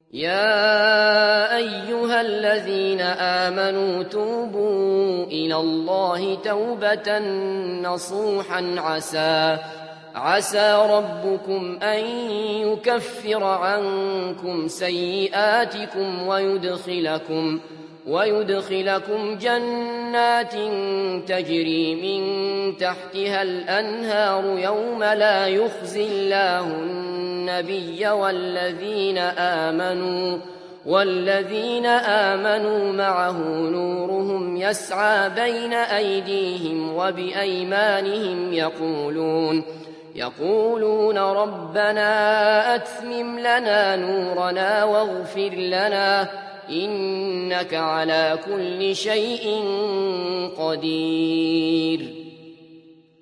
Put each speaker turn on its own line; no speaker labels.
يا أيها الذين آمنوا توبوا إلى الله توبة نصوحا عسى ربكم أن يكفر عنكم سيئاتكم ويدخلكم جنات تجري من تحتها الأنهار يوم لا يخزي الله النبي والذين آمنوا معه نورهم يسعى بين أيديهم وبأيمانهم يقولون ربنا أتمم لنا نورنا واغفر لنا إنك على كل شيء قدير.